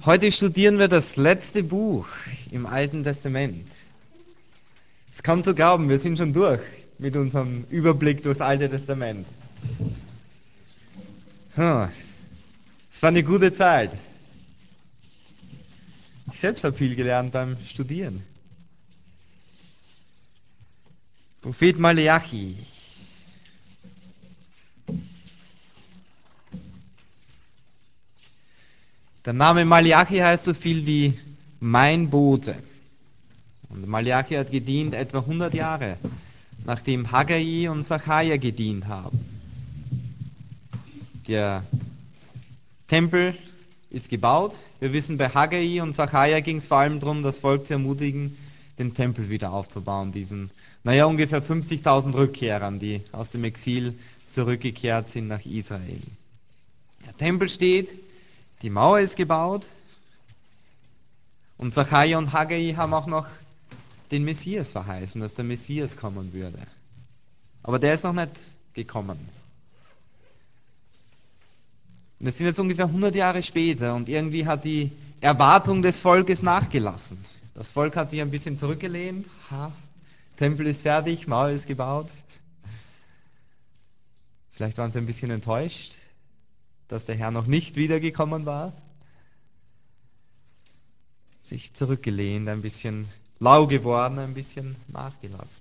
Heute studieren wir das letzte Buch im Alten Testament. Es ist kaum zu glauben, wir sind schon durch mit unserem Überblick durchs Alte Testament. Es war eine gute Zeit. Ich selbst habe viel gelernt beim Studieren. Prophet Maleachi. Der Name Maleachi heißt so viel wie mein Bote. Und Maleachi hat gedient etwa 100 Jahre, nachdem Haggai und Sacharja gedient haben. Der Tempel ist gebaut. Wir wissen, bei Haggai und Sacharja ging es vor allem darum, das Volk zu ermutigen, den Tempel wieder aufzubauen, diesen, ungefähr 50.000 Rückkehrern, die aus dem Exil zurückgekehrt sind nach Israel. Der Tempel steht, die Mauer ist gebaut und Sacharja und Haggai haben auch noch den Messias verheißen, dass der Messias kommen würde. Aber der ist noch nicht gekommen. Und es sind jetzt ungefähr 100 Jahre später und irgendwie hat die Erwartung des Volkes nachgelassen. Das Volk hat sich ein bisschen zurückgelehnt. Tempel ist fertig, Mauer ist gebaut. Vielleicht waren sie ein bisschen enttäuscht, dass der Herr noch nicht wiedergekommen war. Sich zurückgelehnt, ein bisschen lau geworden, ein bisschen nachgelassen.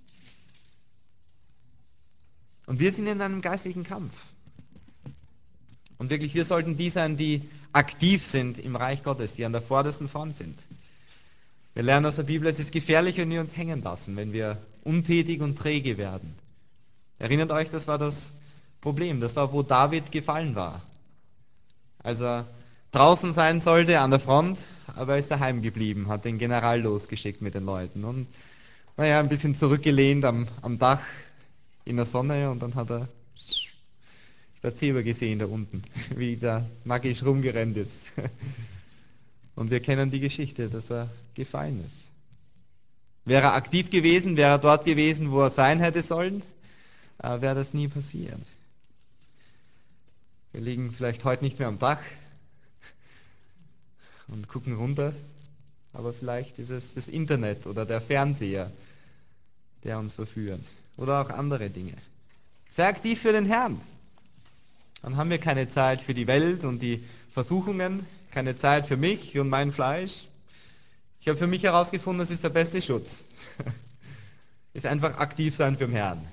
Und wir sind in einem geistlichen Kampf. Und wirklich, wir sollten die sein, die aktiv sind im Reich Gottes, die an der vordersten Front sind. Wir lernen aus der Bibel, es ist gefährlich, wenn wir uns hängen lassen, wenn wir untätig und träge werden. Erinnert euch, das war das Problem, das war, wo David gefallen war. Als er draußen sein sollte, an der Front, aber er ist daheim geblieben, hat den General losgeschickt mit den Leuten und ein bisschen zurückgelehnt am Dach in der Sonne und dann hat er der Zebra gesehen da unten, wie der nackig rumgerannt ist. Und wir kennen die Geschichte, dass er gefallen ist. Wäre er aktiv gewesen, wäre er dort gewesen, wo er sein hätte sollen, wäre das nie passiert. Wir liegen vielleicht heute nicht mehr am Dach und gucken runter, aber vielleicht ist es das Internet oder der Fernseher, der uns verführt. Oder auch andere Dinge. Sei aktiv für den Herrn. Dann haben wir keine Zeit für die Welt und die Versuchungen, keine Zeit für mich und mein Fleisch. Ich habe für mich herausgefunden, das ist der beste Schutz. Ist einfach aktiv sein für den Herrn.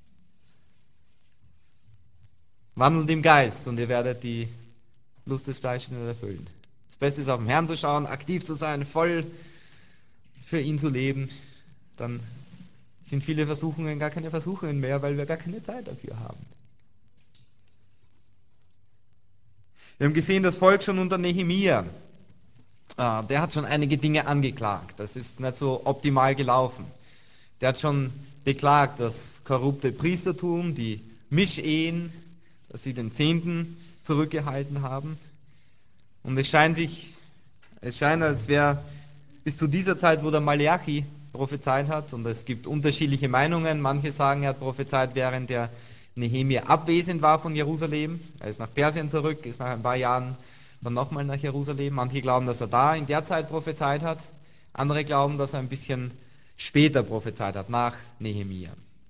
Wandelt im Geist und ihr werdet die Lust des Fleisches nicht erfüllen. Das Beste ist, auf den Herrn zu schauen, aktiv zu sein, voll für ihn zu leben. Dann sind viele Versuchungen gar keine Versuchungen mehr, weil wir gar keine Zeit dafür haben. Wir haben gesehen, das Volk schon unter Nehemia, der hat schon einige Dinge angeklagt. Das ist nicht so optimal gelaufen. Der hat schon beklagt, das korrupte Priestertum, die Mischehen, dass sie den Zehnten zurückgehalten haben. Und es scheint, als wäre bis zu dieser Zeit, wo der Maleachi prophezeit hat, und es gibt unterschiedliche Meinungen, manche sagen, er hat prophezeit, während der Nehemia abwesend war von Jerusalem. Er ist nach Persien zurück, ist nach ein paar Jahren dann nochmal nach Jerusalem. Manche glauben, dass er da in der Zeit prophezeit hat. Andere glauben, dass er ein bisschen später prophezeit hat, nach Nehemia.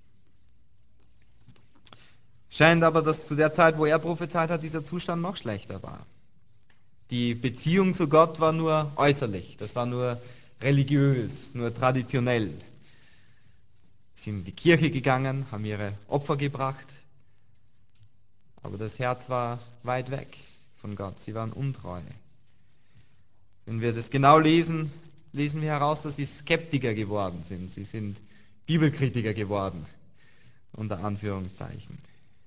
Scheint aber, dass zu der Zeit, wo er prophezeit hat, dieser Zustand noch schlechter war. Die Beziehung zu Gott war nur äußerlich, das war nur religiös, nur traditionell. Sie sind in die Kirche gegangen, haben ihre Opfer gebracht, aber das Herz war weit weg von Gott, sie waren untreu. Wenn wir das genau lesen, lesen wir heraus, dass sie Skeptiker geworden sind, sie sind Bibelkritiker geworden, unter Anführungszeichen.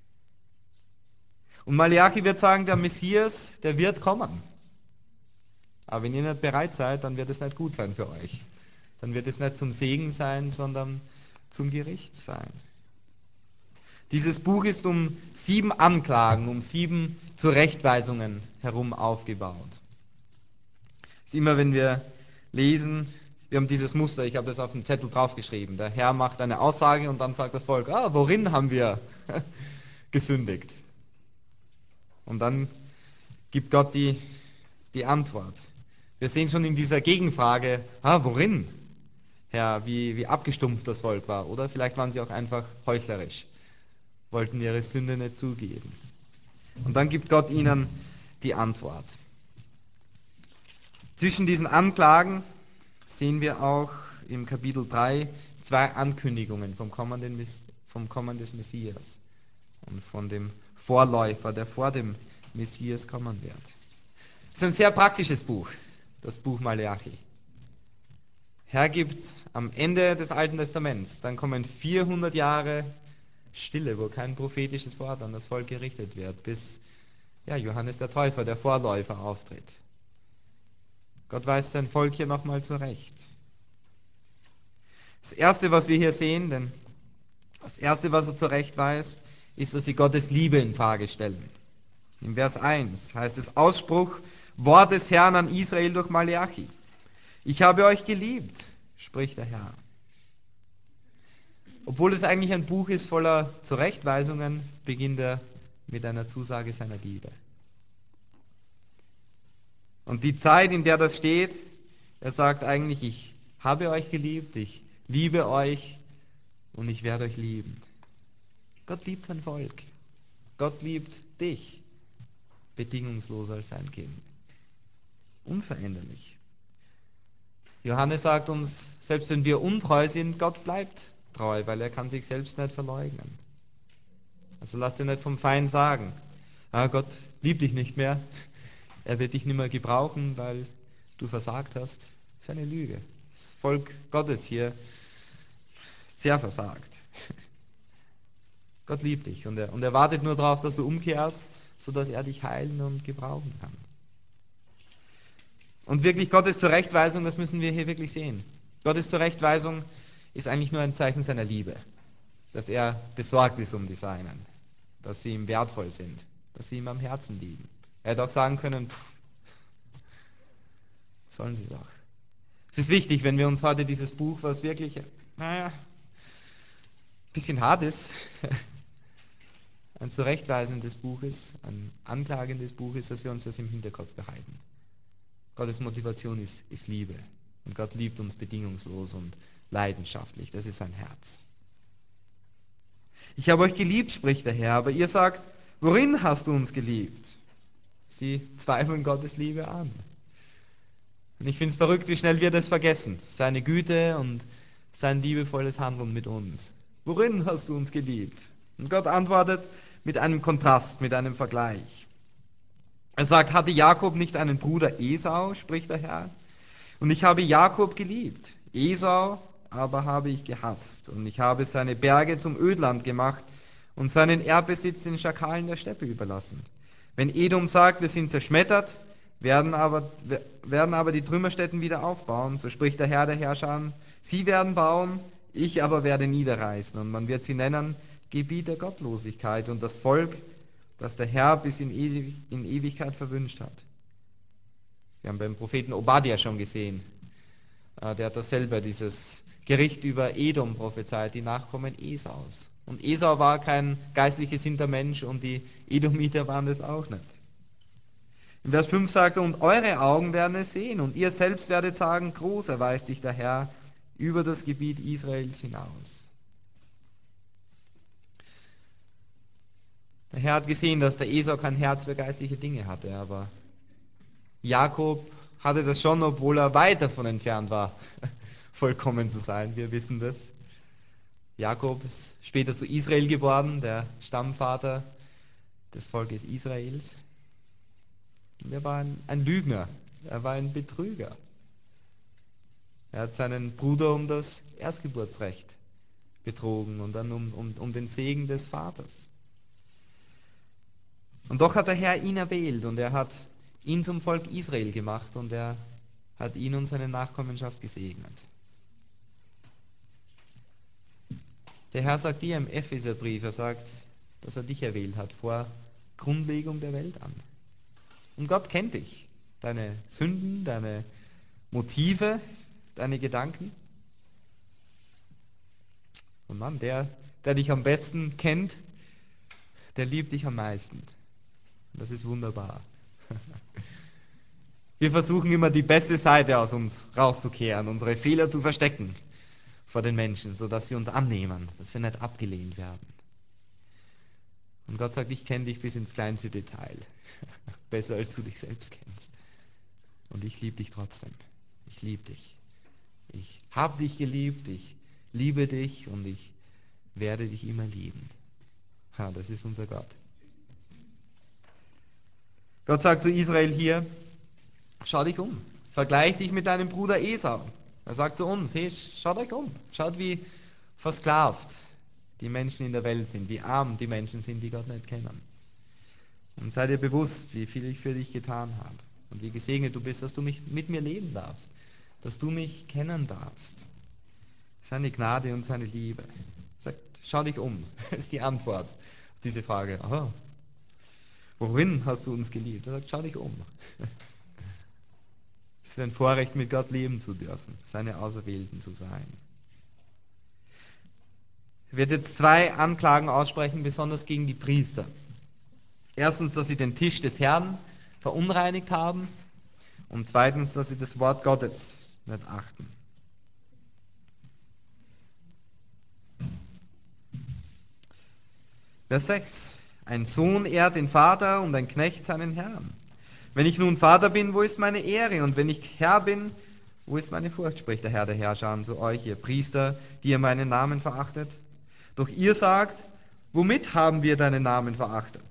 Und Maleachi wird sagen, der Messias, der wird kommen. Aber wenn ihr nicht bereit seid, dann wird es nicht gut sein für euch. Dann wird es nicht zum Segen sein, sondern zum Gericht sein. Dieses Buch ist um 7 Anklagen, um 7 Zurechtweisungen herum aufgebaut. Es ist immer, wenn wir lesen, wir haben dieses Muster, ich habe das auf dem Zettel draufgeschrieben. Der Herr macht eine Aussage und dann sagt das Volk, worin haben wir gesündigt? Und dann gibt Gott die die Antwort. Wir sehen schon in dieser Gegenfrage, worin, Herr, wie abgestumpft das Volk war. Oder vielleicht waren sie auch einfach heuchlerisch, wollten ihre Sünde nicht zugeben. Und dann gibt Gott ihnen die Antwort. Zwischen diesen Anklagen sehen wir auch im Kapitel 3 zwei Ankündigungen vom Kommen des Messias und von dem Vorläufer, der vor dem Messias kommen wird. Es ist ein sehr praktisches Buch, das Buch Maleachi. Herr gibt am Ende des Alten Testaments, dann kommen 400 Jahre Stille, wo kein prophetisches Wort an das Volk gerichtet wird, bis Johannes der Täufer, der Vorläufer, auftritt. Gott weist sein Volk hier nochmal zurecht. Das Erste, was wir hier sehen, denn das Erste, was er zurechtweist, ist, dass sie Gottes Liebe in Frage stellen. In Vers 1 heißt es Ausspruch, Wort des Herrn an Israel durch Maleachi. Ich habe euch geliebt, spricht der Herr. Obwohl es eigentlich ein Buch ist voller Zurechtweisungen, beginnt er mit einer Zusage seiner Liebe. Und die Zeit, in der das steht, er sagt eigentlich, ich habe euch geliebt, ich liebe euch und ich werde euch lieben. Gott liebt sein Volk. Gott liebt dich, bedingungslos als sein Kind. Unveränderlich. Johannes sagt uns, selbst wenn wir untreu sind, Gott bleibt treu, weil er kann sich selbst nicht verleugnen. Also lass dir nicht vom Feind sagen, Gott liebt dich nicht mehr, er wird dich nicht mehr gebrauchen, weil du versagt hast. Das ist eine Lüge. Das Volk Gottes hier sehr versagt. Gott liebt dich und er wartet nur darauf, dass du umkehrst, sodass er dich heilen und gebrauchen kann. Und wirklich Gottes Zurechtweisung, das müssen wir hier wirklich sehen. Gottes Zurechtweisung ist eigentlich nur ein Zeichen seiner Liebe, dass er besorgt ist um die Seinen, dass sie ihm wertvoll sind, dass sie ihm am Herzen liegen. Er hätte auch sagen können, sollen sie es auch. Es ist wichtig, wenn wir uns heute dieses Buch, was wirklich, ein bisschen hart ist, ein zurechtweisendes Buch ist, ein anklagendes Buch ist, dass wir uns das im Hinterkopf behalten. Gottes Motivation ist Liebe. Und Gott liebt uns bedingungslos und leidenschaftlich. Das ist sein Herz. Ich habe euch geliebt, spricht der Herr, aber ihr sagt, worin hast du uns geliebt? Sie zweifeln Gottes Liebe an. Und ich finde es verrückt, wie schnell wir das vergessen. Seine Güte und sein liebevolles Handeln mit uns. Worin hast du uns geliebt? Und Gott antwortet mit einem Kontrast, mit einem Vergleich. Er sagt, hatte Jakob nicht einen Bruder Esau, spricht der Herr? Und ich habe Jakob geliebt, Esau aber habe ich gehasst. Und ich habe seine Berge zum Ödland gemacht und seinen Erbbesitz den Schakalen der Steppe überlassen. Wenn Edom sagt, wir sind zerschmettert, werden aber die Trümmerstätten wieder aufbauen, so spricht der Herr der Herrscher, sie werden bauen, ich aber werde niederreißen. Und man wird sie nennen Gebiet der Gottlosigkeit und das Volk, das der Herr bis in Ewigkeit verwünscht hat. Wir haben beim Propheten Obadja schon gesehen, der hat das selber, dieses Gericht über Edom prophezeit, die Nachkommen Esaus. Und Esau war kein geistlich gesinnter Mensch und die Edomiter waren es auch nicht. In Vers 5 sagt er, und eure Augen werden es sehen und ihr selbst werdet sagen, groß erweist sich der Herr über das Gebiet Israels hinaus. Der Herr hat gesehen, dass der Esau kein Herz für geistliche Dinge hatte, aber Jakob hatte das schon, obwohl er weit davon entfernt war, vollkommen zu sein. Wir wissen das. Jakob ist später zu Israel geworden, der Stammvater des Volkes Israels. Und er war ein Lügner, er war ein Betrüger. Er hat seinen Bruder um das Erstgeburtsrecht betrogen und dann um den Segen des Vaters. Und doch hat der Herr ihn erwählt und er hat ihn zum Volk Israel gemacht und er hat ihn und seine Nachkommenschaft gesegnet. Der Herr sagt dir im Epheserbrief, er sagt, dass er dich erwählt hat vor Grundlegung der Welt an. Und Gott kennt dich, deine Sünden, deine Motive, deine Gedanken. Und Mann, der dich am besten kennt, der liebt dich am meisten. Das ist wunderbar. Wir versuchen immer die beste Seite aus uns rauszukehren, unsere Fehler zu verstecken vor den Menschen, sodass sie uns annehmen, dass wir nicht abgelehnt werden. Und Gott sagt, ich kenne dich bis ins kleinste Detail. Besser als du dich selbst kennst. Und ich liebe dich trotzdem. Ich liebe dich. Ich habe dich geliebt, ich liebe dich und ich werde dich immer lieben. Ja, das ist unser Gott. Gott sagt zu Israel hier, schau dich um. Vergleich dich mit deinem Bruder Esau. Er sagt zu uns, hey, schaut euch um. Schaut, wie versklavt die Menschen in der Welt sind, wie arm die Menschen sind, die Gott nicht kennen. Und sei dir bewusst, wie viel ich für dich getan habe und wie gesegnet du bist, dass du mit mir leben darfst, dass du mich kennen darfst. Seine Gnade und seine Liebe. Sagt, schau dich um. Das ist die Antwort auf diese Frage. Aha, worin hast du uns geliebt? Er sagt, schau dich um. Es ist ein Vorrecht, mit Gott leben zu dürfen, seine Auserwählten zu sein. Er wird jetzt 2 Anklagen aussprechen, besonders gegen die Priester. Erstens, dass sie den Tisch des Herrn verunreinigt haben und zweitens, dass sie das Wort Gottes nicht achten. Vers 6. Ein Sohn ehrt den Vater und ein Knecht seinen Herrn. Wenn ich nun Vater bin, wo ist meine Ehre? Und wenn ich Herr bin, wo ist meine Furcht? Spricht der Herr der Herrscher zu euch, ihr Priester, die ihr meinen Namen verachtet. Doch ihr sagt, womit haben wir deinen Namen verachtet?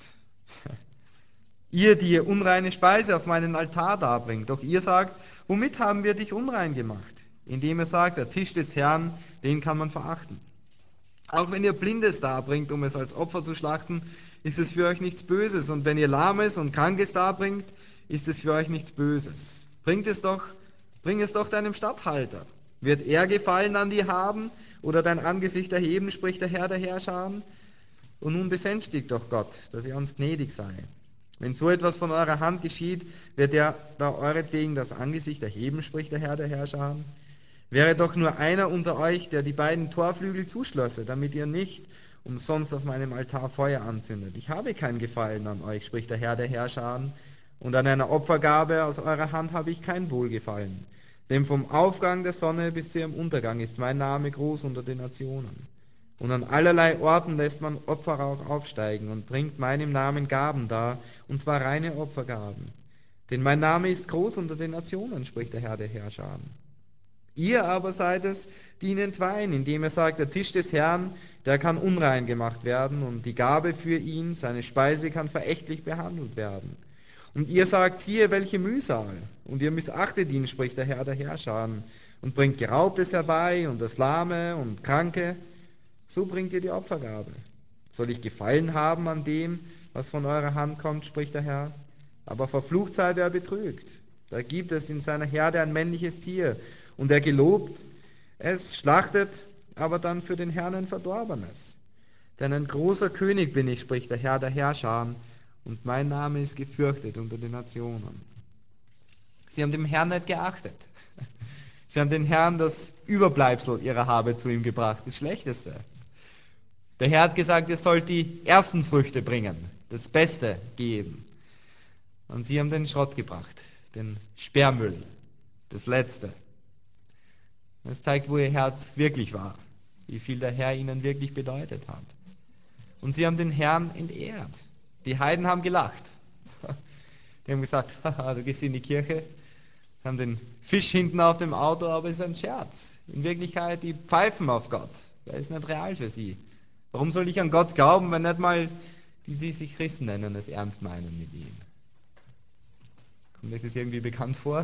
Ihr, die ihr unreine Speise auf meinen Altar darbringt. Doch ihr sagt, womit haben wir dich unrein gemacht? Indem ihr sagt, der Tisch des Herrn, den kann man verachten. Auch wenn ihr Blindes darbringt, um es als Opfer zu schlachten, ist es für euch nichts Böses. Und wenn ihr Lahmes und Krankes darbringt, ist es für euch nichts Böses. Bring es doch deinem Statthalter. Wird er Gefallen an dir haben oder dein Angesicht erheben, spricht der Herr der Herrscher. Und nun besänftigt doch Gott, dass er uns gnädig sei. Wenn so etwas von eurer Hand geschieht, wird er da euretwegen das Angesicht erheben, spricht der Herr der Herrscher. Wäre doch nur einer unter euch, der die beiden Torflügel zuschlösse, damit ihr nicht umsonst auf meinem Altar Feuer anzündet. Ich habe kein Gefallen an euch, spricht der Herr der Herrscher, und an einer Opfergabe aus eurer Hand habe ich kein Wohlgefallen. Denn vom Aufgang der Sonne bis zu ihrem Untergang ist mein Name groß unter den Nationen. Und an allerlei Orten lässt man Opferrauch aufsteigen und bringt meinem Namen Gaben dar, und zwar reine Opfergaben. Denn mein Name ist groß unter den Nationen, spricht der Herr der Herrscher. Ihr aber seid es, die ihn entweihen, indem er sagt, der Tisch des Herrn, der kann unrein gemacht werden, und die Gabe für ihn, seine Speise, kann verächtlich behandelt werden. Und ihr sagt, siehe, welche Mühsal, und ihr missachtet ihn, spricht der Herr der Herrscher, und bringt Geraubtes herbei, und das Lahme und Kranke, so bringt ihr die Opfergabe. Soll ich Gefallen haben an dem, was von eurer Hand kommt, spricht der Herr? Aber verflucht sei, wer betrügt. Da gibt es in seiner Herde ein männliches Tier, und er gelobt es, schlachtet, aber dann für den Herrn ein Verdorbenes. Denn ein großer König bin ich, spricht der Herr der Herrscher, und mein Name ist gefürchtet unter den Nationen. Sie haben dem Herrn nicht geachtet. Sie haben den Herrn das Überbleibsel ihrer Habe zu ihm gebracht, das Schlechteste. Der Herr hat gesagt, ihr sollt die ersten Früchte bringen, das Beste geben. Und sie haben den Schrott gebracht, den Sperrmüll, das Letzte. Das zeigt, wo ihr Herz wirklich war, wie viel der Herr ihnen wirklich bedeutet hat. Und sie haben den Herrn entehrt. Die Heiden haben gelacht. Die haben gesagt, haha, du gehst in die Kirche, haben den Fisch hinten auf dem Auto, aber es ist ein Scherz. In Wirklichkeit, die pfeifen auf Gott. Der ist nicht real für sie. Warum soll ich an Gott glauben, wenn nicht mal die, die sich Christen nennen, es ernst meinen mit ihm? Kommt euch das irgendwie bekannt vor?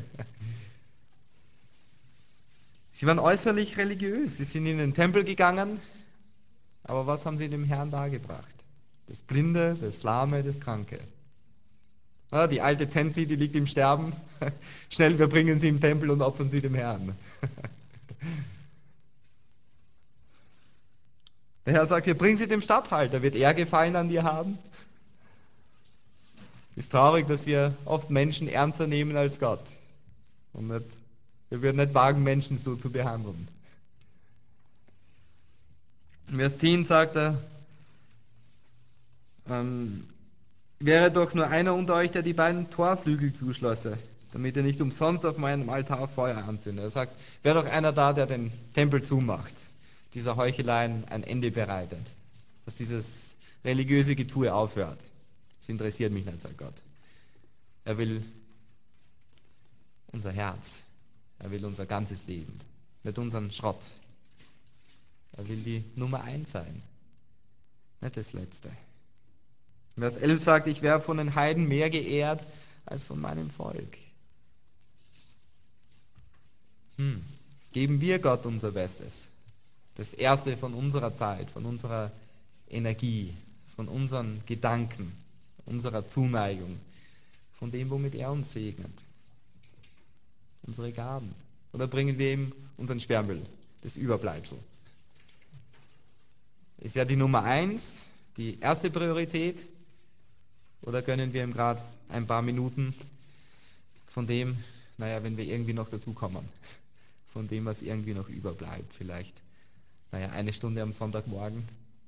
Sie waren äußerlich religiös. Sie sind in den Tempel gegangen, aber was haben sie dem Herrn dargebracht? Das Blinde, das Lahme, das Kranke. Ja, die alte Tensi, die liegt im Sterben. Schnell, wir bringen sie im Tempel und opfern sie dem Herrn. Der Herr sagt, ihr bringt sie dem Statthalter. Wird er Gefallen an dir haben? Ist traurig, dass wir oft Menschen ernster nehmen als Gott. Und wir würden nicht wagen, Menschen so zu behandeln. In Vers 10 sagt er, wäre doch nur einer unter euch, der die beiden Torflügel zuschlosse. damit ihr nicht umsonst auf meinem Altar Feuer anzündet. Er sagt, wäre doch einer da, der den Tempel zumacht, dieser Heuchelei ein Ende bereitet, dass dieses religiöse Getue aufhört. Das interessiert mich nicht, sagt Gott. Er will unser Herz, er will unser ganzes Leben, nicht unseren Schrott. Er will die Nummer 1 sein, nicht das Letzte. Vers 11 sagt, ich werde von den Heiden mehr geehrt als von meinem Volk. Geben wir Gott unser Bestes. Das Erste von unserer Zeit, von unserer Energie, von unseren Gedanken, unserer Zuneigung, von dem, womit er uns segnet. Unsere Gaben. Oder bringen wir ihm unseren Sperrmüll, das Überbleibsel. Ist ja die Nummer 1, die erste Priorität. Oder gönnen wir ihm gerade ein paar Minuten von dem, wenn wir irgendwie noch dazukommen, von dem, was irgendwie noch überbleibt. Vielleicht, eine Stunde am Sonntagmorgen.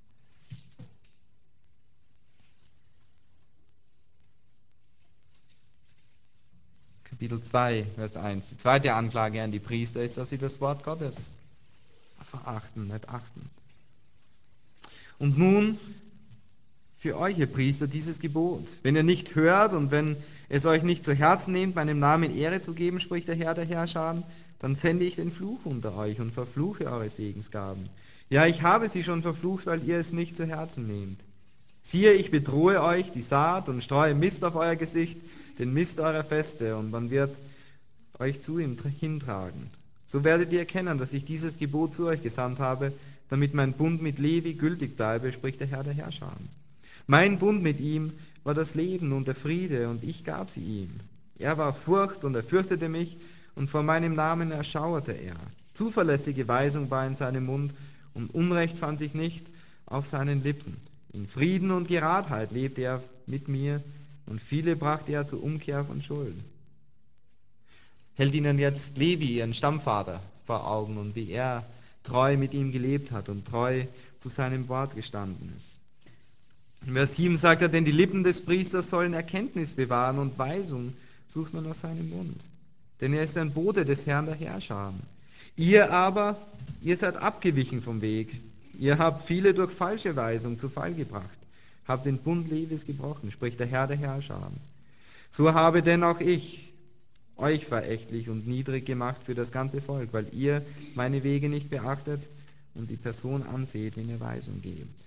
Kapitel 2, Vers 1. Die zweite Anklage an die Priester ist, dass sie das Wort Gottes verachten, nicht achten. Und nun für euch, ihr Priester, dieses Gebot. Wenn ihr nicht hört und wenn es euch nicht zu Herzen nehmt, meinem Namen Ehre zu geben, spricht der Herr der Herrscher, dann sende ich den Fluch unter euch und verfluche eure Segensgaben. Ja, ich habe sie schon verflucht, weil ihr es nicht zu Herzen nehmt. Siehe, ich bedrohe euch die Saat und streue Mist auf euer Gesicht, den Mist eurer Feste, und man wird euch zu ihm hintragen. So werdet ihr erkennen, dass ich dieses Gebot zu euch gesandt habe, damit mein Bund mit Levi gültig bleibe, spricht der Herr der Herrscher. Mein Bund mit ihm war das Leben und der Friede, und ich gab sie ihm. Er war Furcht und er fürchtete mich, und vor meinem Namen erschauerte er. Zuverlässige Weisung war in seinem Mund, und Unrecht fand sich nicht auf seinen Lippen. In Frieden und Geradheit lebte er mit mir, und viele brachte er zur Umkehr von Schuld. Hält ihnen jetzt Levi, ihren Stammvater, vor Augen, und wie er treu mit ihm gelebt hat und treu zu seinem Wort gestanden ist. In Vers 7 sagt er, denn die Lippen des Priesters sollen Erkenntnis bewahren, und Weisung sucht man aus seinem Mund. Denn er ist ein Bote des Herrn der Herrscher. Ihr aber, ihr seid abgewichen vom Weg. Ihr habt viele durch falsche Weisung zu Fall gebracht. Habt den Bund Levis gebrochen, spricht der Herr der Herrscher. So habe denn auch ich euch verächtlich und niedrig gemacht für das ganze Volk, weil ihr meine Wege nicht beachtet und die Person anseht, wenn ihr Weisung gebt.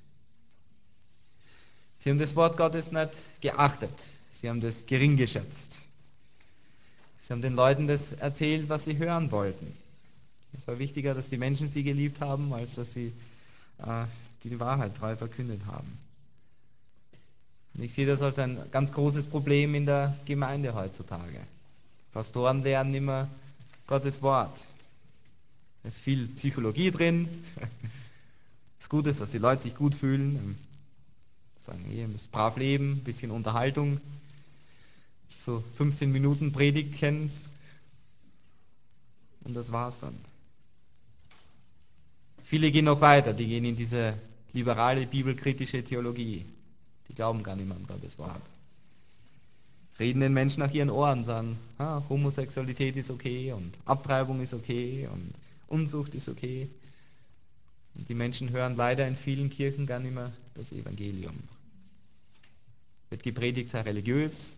Sie haben das Wort Gottes nicht geachtet. Sie haben das gering geschätzt. Sie haben den Leuten das erzählt, was sie hören wollten. Es war wichtiger, dass die Menschen sie geliebt haben, als dass sie die Wahrheit treu verkündet haben. Und ich sehe das als ein ganz großes Problem in der Gemeinde heutzutage. Pastoren lernen immer Gottes Wort. Es ist viel Psychologie drin. Das Gute ist, dass die Leute sich gut fühlen. Sagen, ihr müsst brav leben, ein bisschen Unterhaltung. So 15 Minuten Predigt kennen. Und das war's dann. Viele gehen noch weiter, die gehen in diese liberale, bibelkritische Theologie. Die glauben gar nicht mehr an Gottes Wort. Reden den Menschen nach ihren Ohren, sagen, Homosexualität ist okay und Abtreibung ist okay und Unzucht ist okay. Und die Menschen hören leider in vielen Kirchen gar nicht mehr das Evangelium. Wird gepredigt, sei religiös,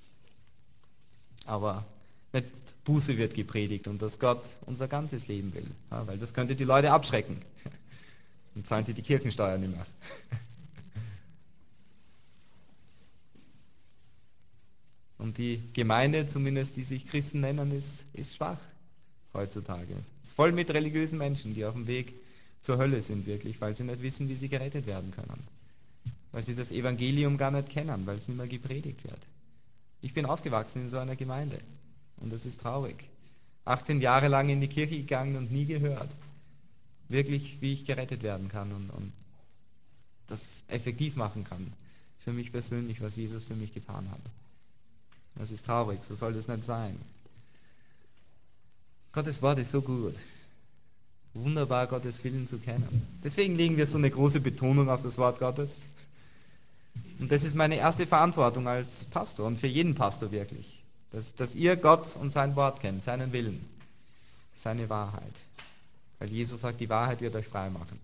aber nicht Buße wird gepredigt und dass Gott unser ganzes Leben will. Weil das könnte die Leute abschrecken. Dann zahlen sie die Kirchensteuer nicht mehr. Und die Gemeinde, zumindest die sich Christen nennen, ist schwach heutzutage. Es ist voll mit religiösen Menschen, die auf dem Weg zur Hölle sind wirklich, weil sie nicht wissen, wie sie gerettet werden können. Weil sie das Evangelium gar nicht kennen, weil es nicht mehr gepredigt wird. Ich bin aufgewachsen in so einer Gemeinde und das ist traurig. 18 Jahre lang in die Kirche gegangen und nie gehört, wirklich, wie ich gerettet werden kann und das effektiv machen kann. Für mich persönlich, was Jesus für mich getan hat. Das ist traurig, so soll das nicht sein. Gottes Wort ist so gut. Wunderbar, Gottes Willen zu kennen. Deswegen legen wir so eine große Betonung auf das Wort Gottes. Und das ist meine erste Verantwortung als Pastor und für jeden Pastor wirklich, Dass ihr Gott und sein Wort kennt, seinen Willen, seine Wahrheit. Weil Jesus sagt, die Wahrheit wird euch frei machen.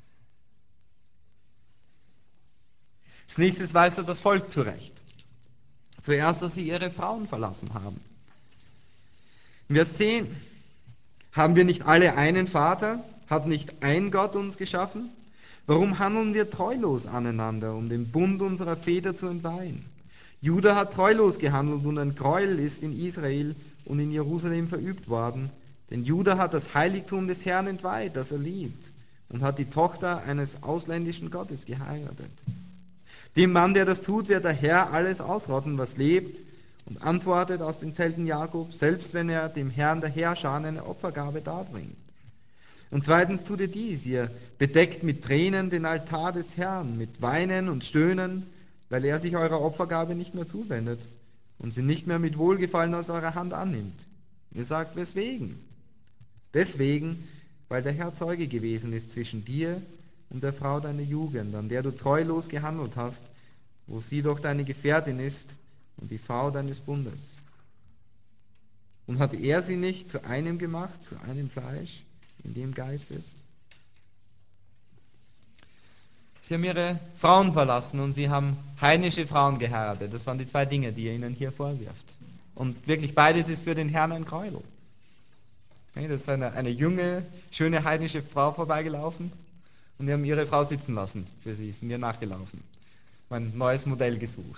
Als nächstes weist er das Volk zurecht. Zuerst, dass sie ihre Frauen verlassen haben. In Vers 10. Haben wir nicht alle einen Vater? Hat nicht ein Gott uns geschaffen? Warum handeln wir treulos aneinander, um den Bund unserer Väter zu entweihen? Juda hat treulos gehandelt und ein Gräuel ist in Israel und in Jerusalem verübt worden. Denn Juda hat das Heiligtum des Herrn entweiht, das er liebt, und hat die Tochter eines ausländischen Gottes geheiratet. Dem Mann, der das tut, wird der Herr alles ausrotten, was lebt, und antwortet aus den Zelten Jakob, selbst wenn er dem Herrn der Heerscharen eine Opfergabe darbringt. Und zweitens tut ihr dies, ihr bedeckt mit Tränen den Altar des Herrn, mit Weinen und Stöhnen, weil er sich eurer Opfergabe nicht mehr zuwendet und sie nicht mehr mit Wohlgefallen aus eurer Hand annimmt. Ihr sagt, weswegen? Deswegen, weil der Herr Zeuge gewesen ist zwischen dir und der Frau deiner Jugend, an der du treulos gehandelt hast, wo sie doch deine Gefährtin ist und die Frau deines Bundes. Und hat er sie nicht zu einem gemacht, zu einem Fleisch, in dem Geist ist? Sie haben ihre Frauen verlassen und sie haben heidnische Frauen geheiratet. Das waren die zwei Dinge, die er ihnen hier vorwirft. Und wirklich beides ist für den Herrn ein Gräuel. Das ist eine junge, schöne heidnische Frau vorbeigelaufen und die haben ihre Frau sitzen lassen für sie, sind ihr nachgelaufen. Mein neues Modell gesucht.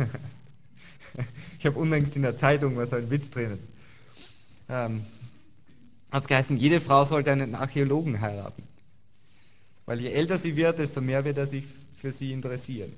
Ich habe unlängst in der Zeitung was ein Witz drinnen. Hat es geheißen, jede Frau sollte einen Archäologen heiraten. Weil je älter sie wird, desto mehr wird er sich für sie interessieren.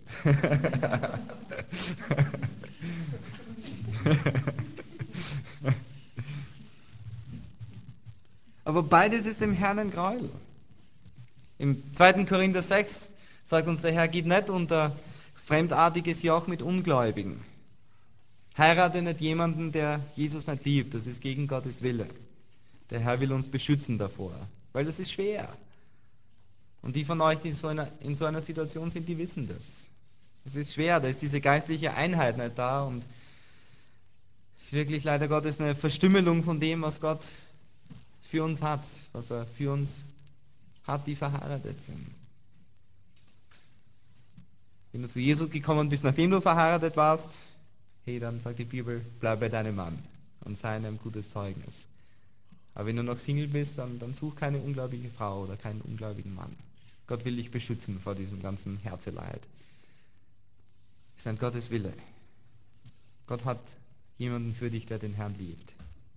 Aber beides ist dem Herrn ein Gräuel. Im 2. Korinther 6 sagt uns der Herr, geht nicht unter fremdartiges Joch mit Ungläubigen. Heirate nicht jemanden, der Jesus nicht liebt. Das ist gegen Gottes Wille. Der Herr will uns beschützen davor, weil das ist schwer. Und die von euch, die in so einer Situation sind, die wissen das. Es ist schwer, da ist diese geistliche Einheit nicht da und es ist wirklich leider Gottes eine Verstümmelung von dem, was Gott für uns hat, was er für uns hat, die verheiratet sind. Wenn du zu Jesus gekommen bist, nachdem du verheiratet warst, hey, dann sagt die Bibel, bleib bei deinem Mann und sei ein gutes Zeugnis. Aber wenn du noch Single bist, dann such keine ungläubige Frau oder keinen ungläubigen Mann. Gott will dich beschützen vor diesem ganzen Herzeleid. Es ist ein Gottes Wille. Gott hat jemanden für dich, der den Herrn liebt.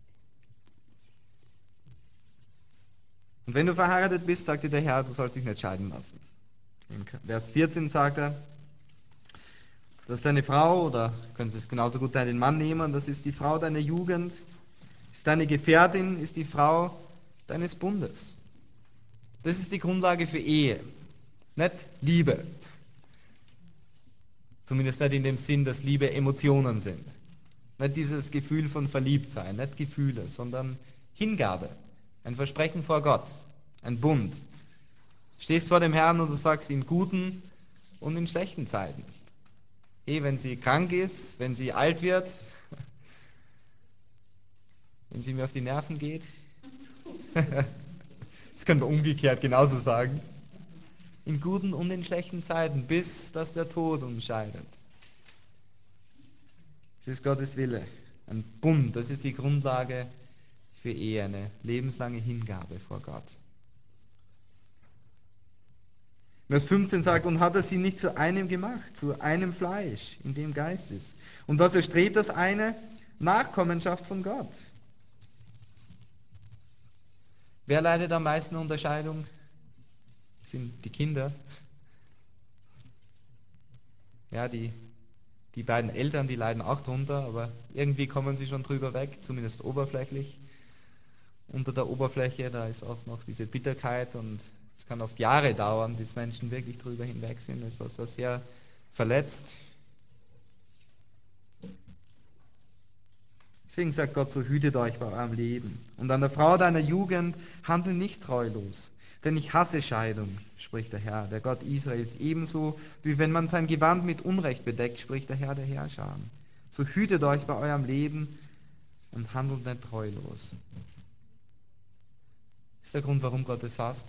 Und wenn du verheiratet bist, sagt dir der Herr, du sollst dich nicht scheiden lassen. In Vers 14 sagt er, dass deine Frau, oder können Sie es genauso gut deinen Mann nehmen, das ist die Frau deiner Jugend, ist deine Gefährtin, ist die Frau deines Bundes. Das ist die Grundlage für Ehe, nicht Liebe. Zumindest nicht in dem Sinn, dass Liebe Emotionen sind. Nicht dieses Gefühl von Verliebtsein, nicht Gefühle, sondern Hingabe. Ein Versprechen vor Gott, ein Bund. Du stehst vor dem Herrn und du sagst in guten und in schlechten Zeiten. Wenn sie krank ist, wenn sie alt wird, wenn sie mir auf die Nerven geht. Das können wir umgekehrt genauso sagen. In guten und in schlechten Zeiten, bis dass der Tod uns scheidet. Das ist Gottes Wille. Ein Bund, das ist die Grundlage für Ehe, eine lebenslange Hingabe vor Gott. Vers 15 sagt, und hat er sie nicht zu einem gemacht, zu einem Fleisch, in dem Geist ist. Und was erstrebt das eine? Nachkommenschaft von Gott. Wer leidet am meisten Unterscheidung? Das sind die Kinder. Ja, die beiden Eltern, die leiden auch drunter, aber irgendwie kommen sie schon drüber weg, zumindest oberflächlich. Unter der Oberfläche, da ist auch noch diese Bitterkeit und es kann oft Jahre dauern, bis Menschen wirklich drüber hinweg sind. Es ist also sehr verletzt. Deswegen sagt Gott so, hütet euch bei eurem Leben. Und an der Frau deiner Jugend handle nicht treulos. Denn ich hasse Scheidung, spricht der Herr, der Gott Israels, ebenso wie wenn man sein Gewand mit Unrecht bedeckt, spricht der Herr der Herrscher. So hütet euch bei eurem Leben und handelt nicht treulos. Das ist der Grund, warum Gott es hasst.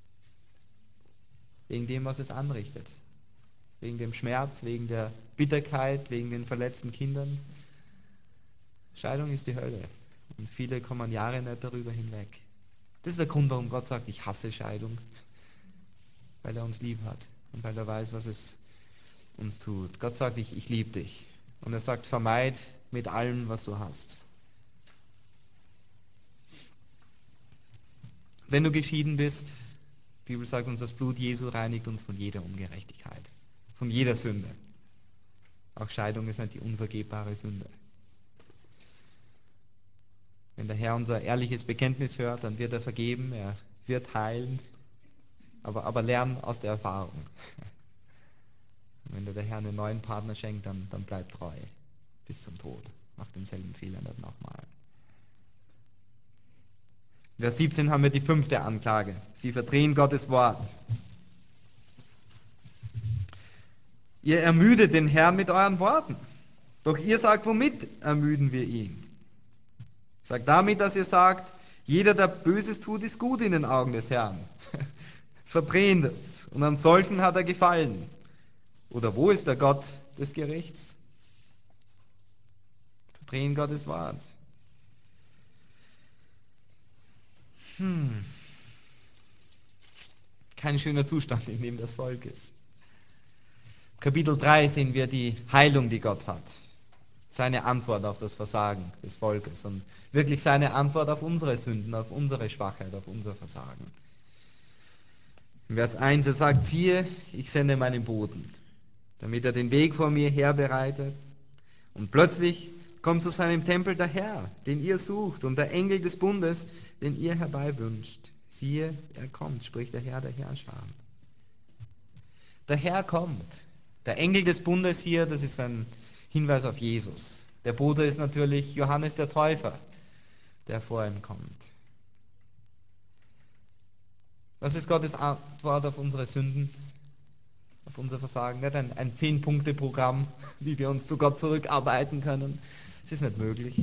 Wegen dem, was es anrichtet. Wegen dem Schmerz, wegen der Bitterkeit, wegen den verletzten Kindern. Scheidung ist die Hölle. Und viele kommen Jahre nicht darüber hinweg. Das ist der Grund, warum Gott sagt, ich hasse Scheidung. Weil er uns lieb hat und weil er weiß, was es uns tut. Gott sagt, ich liebe dich. Und er sagt, vermeid mit allem, was du hast. Wenn du geschieden bist, die Bibel sagt uns, das Blut Jesu reinigt uns von jeder Ungerechtigkeit, von jeder Sünde. Auch Scheidung ist nicht die unvergebbare Sünde. Wenn der Herr unser ehrliches Bekenntnis hört, dann wird er vergeben, er wird heilen, aber lernen aus der Erfahrung. Und wenn dir der Herr einen neuen Partner schenkt, dann bleib treu bis zum Tod. Mach denselben Fehler nicht nochmal. In Vers 17 haben wir die 5. Anklage. Sie verdrehen Gottes Wort. Ihr ermüdet den Herrn mit euren Worten. Doch ihr sagt, womit ermüden wir ihn? Sagt damit, dass ihr sagt, jeder, der Böses tut, ist gut in den Augen des Herrn. Verbrennt es. Und an solchen hat er gefallen. Oder wo ist der Gott des Gerichts? Verdrehen Gottes Wort. Kein schöner Zustand, in dem das Volk ist. Kapitel 3 sehen wir die Heilung, die Gott hat. Seine Antwort auf das Versagen des Volkes und wirklich seine Antwort auf unsere Sünden, auf unsere Schwachheit, auf unser Versagen. In Vers 1, er sagt, siehe, ich sende meinen Boten, damit er den Weg vor mir herbereitet. Und plötzlich kommt zu seinem Tempel der Herr, den ihr sucht, und der Engel des Bundes, den ihr herbeiwünscht. Siehe, er kommt, spricht der Herr der Herrscher. Der Herr kommt. Der Engel des Bundes hier, das ist ein Hinweis auf Jesus. Der Bote ist natürlich Johannes der Täufer, der vor ihm kommt. Was ist Gottes Antwort auf unsere Sünden, auf unser Versagen? Nicht ein 10-Punkte-Programm, wie wir uns zu Gott zurückarbeiten können. Es ist nicht möglich.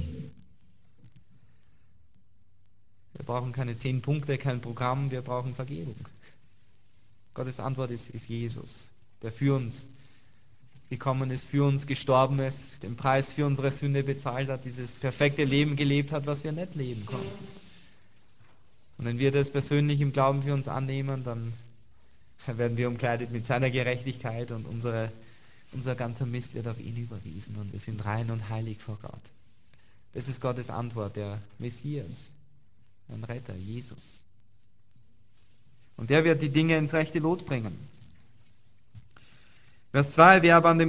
Wir brauchen keine 10 Punkte, kein Programm, wir brauchen Vergebung. Gottes Antwort ist Jesus, der für uns gekommen ist, für uns gestorben ist, den Preis für unsere Sünde bezahlt hat, dieses perfekte Leben gelebt hat, was wir nicht leben konnten. Und wenn wir das persönlich im Glauben für uns annehmen, dann werden wir umkleidet mit seiner Gerechtigkeit und unser ganzer Mist wird auf ihn überwiesen und wir sind rein und heilig vor Gott. Das ist Gottes Antwort, der Messias, ein Retter, Jesus. Und der wird die Dinge ins rechte Lot bringen. Vers 2, wer aber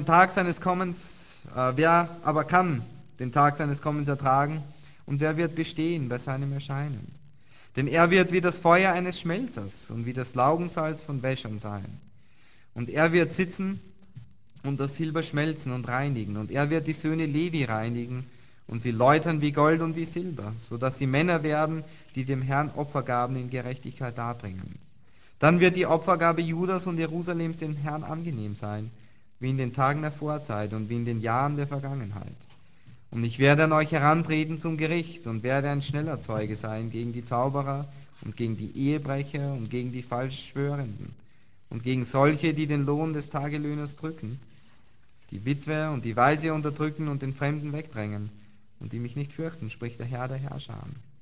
kann den Tag seines Kommens ertragen und wer wird bestehen bei seinem Erscheinen? Denn er wird wie das Feuer eines Schmelzers und wie das Laugensalz von Wäschern sein. Und er wird sitzen und das Silber schmelzen und reinigen. Und er wird die Söhne Levi reinigen und sie läutern wie Gold und wie Silber, sodass sie Männer werden, die dem Herrn Opfergaben in Gerechtigkeit darbringen. Dann wird die Opfergabe Judas und Jerusalems dem Herrn angenehm sein, wie in den Tagen der Vorzeit und wie in den Jahren der Vergangenheit. Und ich werde an euch herantreten zum Gericht und werde ein schneller Zeuge sein gegen die Zauberer und gegen die Ehebrecher und gegen die Falschschwörenden und gegen solche, die den Lohn des Tagelöhners drücken, die Witwe und die Waise unterdrücken und den Fremden wegdrängen und die mich nicht fürchten, spricht der Herr der Herrscher.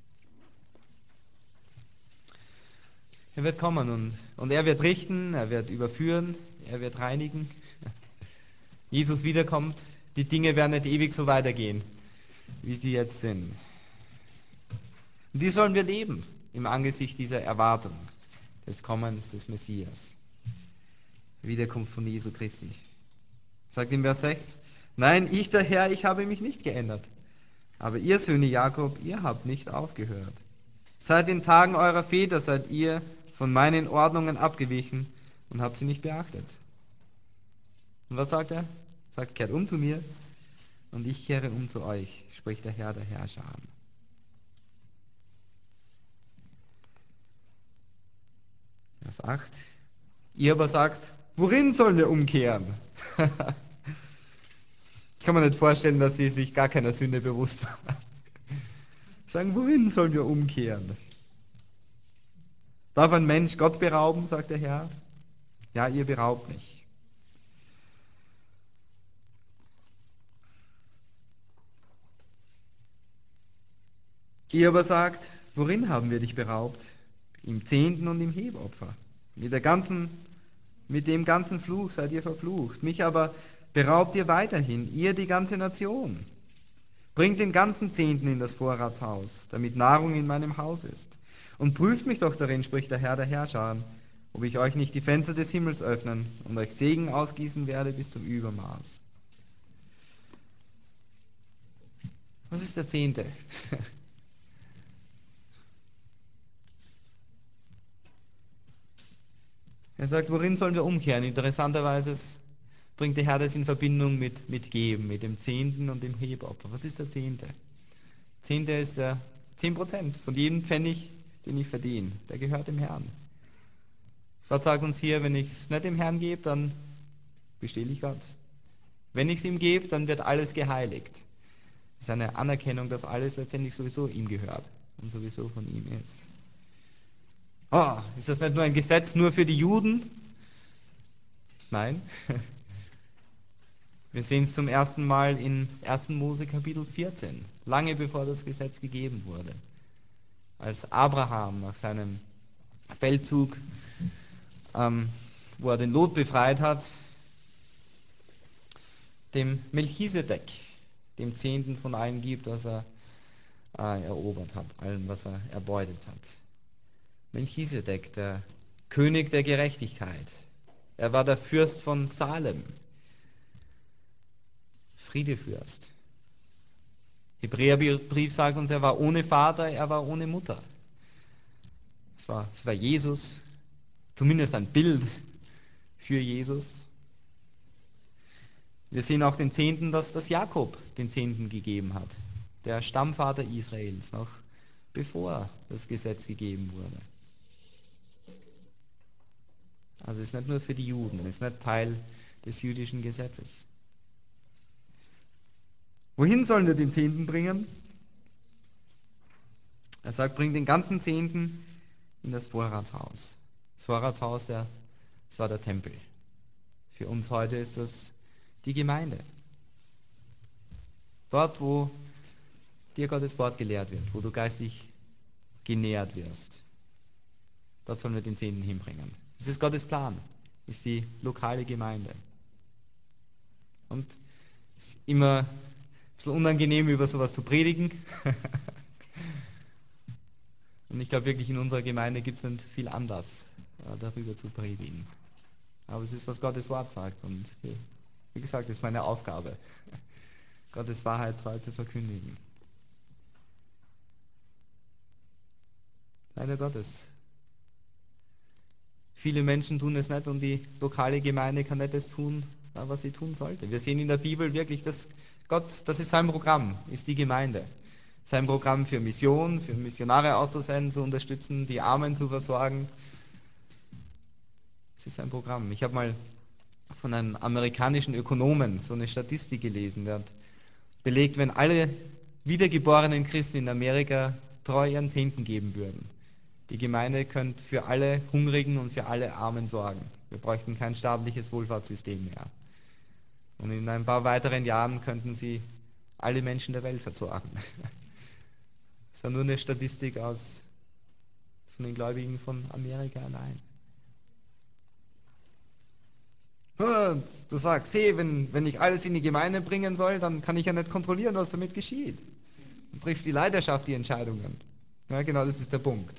Er wird kommen und er wird richten, er wird überführen, er wird reinigen. Jesus wiederkommt, die Dinge werden nicht ewig so weitergehen, wie sie jetzt sind. Und wie sollen wir leben im Angesicht dieser Erwartung des Kommens des Messias? Wiederkunft von Jesu Christi. Sagt in Vers 6, nein, ich der Herr, ich habe mich nicht geändert. Aber ihr Söhne Jakob, ihr habt nicht aufgehört. Seit den Tagen eurer Väter seid ihr von meinen Ordnungen abgewichen und habt sie nicht beachtet. Und was sagt er? Er sagt, kehrt um zu mir und ich kehre um zu euch, spricht der Herr der Herrscher. Vers 8. Ihr aber sagt, worin sollen wir umkehren? Ich kann mir nicht vorstellen, dass sie sich gar keiner Sünde bewusst waren. Sagen, wohin sollen wir umkehren? Darf ein Mensch Gott berauben, sagt der Herr? Ja, ihr beraubt mich. Ihr aber sagt, worin haben wir dich beraubt? Im Zehnten und im Hebopfer. Mit dem ganzen Fluch seid ihr verflucht. Mich aber beraubt ihr weiterhin, ihr die ganze Nation. Bringt den ganzen Zehnten in das Vorratshaus, damit Nahrung in meinem Haus ist. Und prüft mich doch darin, spricht der Herr der Herrscher, ob ich euch nicht die Fenster des Himmels öffnen und euch Segen ausgießen werde bis zum Übermaß. Was ist der Zehnte? Er sagt, worin sollen wir umkehren? Interessanterweise bringt der Herr das in Verbindung mit Geben, mit dem Zehnten und dem Hebopfer. Was ist der Zehnte? Zehnte ist der 10% von jedem Pfennig, den ich verdiene. Der gehört dem Herrn. Gott sagt uns hier, wenn ich es nicht dem Herrn gebe, dann bestehle ich Gott. Wenn ich es ihm gebe, dann wird alles geheiligt. Das ist eine Anerkennung, dass alles letztendlich sowieso ihm gehört und sowieso von ihm ist. Oh, ist das nicht nur ein Gesetz nur für die Juden? Nein. Wir sehen es zum ersten Mal in 1. Mose Kapitel 14, lange bevor das Gesetz gegeben wurde. Als Abraham nach seinem Feldzug, wo er den Lot befreit hat, dem Melchisedek, dem Zehnten von allem gibt, was er erobert hat, allem, was er erbeutet hat. Melchisedek, der König der Gerechtigkeit. Er war der Fürst von Salem, Friedefürst. Hebräerbrief sagt uns, er war ohne Vater, er war ohne Mutter. Es war Jesus, zumindest ein Bild für Jesus. Wir sehen auch den Zehnten, dass das Jakob den Zehnten gegeben hat, der Stammvater Israels, noch bevor das Gesetz gegeben wurde. Also es ist nicht nur für die Juden, es ist nicht Teil des jüdischen Gesetzes. Wohin sollen wir den Zehnten bringen? Er sagt, bring den ganzen Zehnten in das Vorratshaus. Das Vorratshaus, das war der Tempel. Für uns heute ist das die Gemeinde. Dort, wo dir Gottes Wort gelehrt wird, wo du geistlich genährt wirst. Dort sollen wir den Zehnten hinbringen. Das ist Gottes Plan, ist die lokale Gemeinde. Und es ist immer so unangenehm, über sowas zu predigen. Und ich glaube wirklich, in unserer Gemeinde gibt es nicht viel Anlass, darüber zu predigen. Aber es ist, was Gottes Wort sagt. Und wie gesagt, es ist meine Aufgabe, Gottes Wahrheit treu zu verkündigen. Leider Gottes. Viele Menschen tun es nicht und die lokale Gemeinde kann nicht das tun, was sie tun sollte. Wir sehen in der Bibel wirklich, dass Gott, das ist sein Programm, ist die Gemeinde. Sein Programm für Mission, für Missionare auszusenden, zu unterstützen, die Armen zu versorgen. Das ist sein Programm. Ich habe mal von einem amerikanischen Ökonomen so eine Statistik gelesen, der hat belegt, wenn alle wiedergeborenen Christen in Amerika treu ihren Zehnten geben würden, die Gemeinde könnte für alle Hungrigen und für alle Armen sorgen. Wir bräuchten kein staatliches Wohlfahrtssystem mehr. Und in ein paar weiteren Jahren könnten sie alle Menschen der Welt versorgen. Das ist ja nur eine Statistik von den Gläubigen von Amerika allein. Und du sagst, hey, wenn ich alles in die Gemeinde bringen soll, dann kann ich ja nicht kontrollieren, was damit geschieht. Dann trifft die Leiterschaft die Entscheidungen. Ja, genau, das ist der Punkt.